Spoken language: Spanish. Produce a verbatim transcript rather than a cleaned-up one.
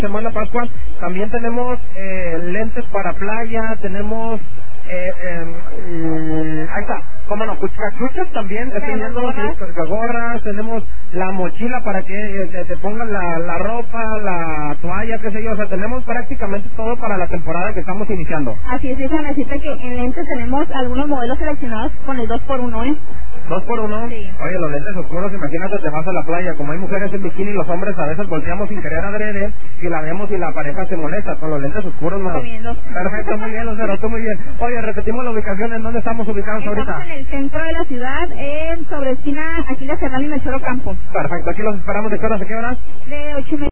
Semana Pascua. También tenemos eh, lentes para playa, tenemos eh, eh, ahí está, cómo no, cachuchas también, estoy viendo, gorras, tenemos la mochila para que eh, te, te pongan la, la ropa, la toalla, qué sé yo, o sea, tenemos prácticamente todo para la temporada que estamos iniciando. Así es, déjame decirte que en lentes tenemos algunos modelos seleccionados con el dos por uno, ¿eh? ¿Dos por uno? Sí. Oye, los lentes oscuros, imagínate, te vas a la playa, como hay mujeres en bikini, los hombres a veces volteamos sin querer adrede, y la vemos y la pareja se molesta, con los lentes oscuros, no. Perfecto, muy bien, Lucero, tú muy bien. Oye, repetimos la ubicación, ¿en dónde estamos ubicados Estamos ahorita? en el centro de la ciudad, en sobre esquina, aquí de Serrano y Melchor Ocampo. Perfecto, aquí los esperamos de qué horas a qué horas. De ocho y media.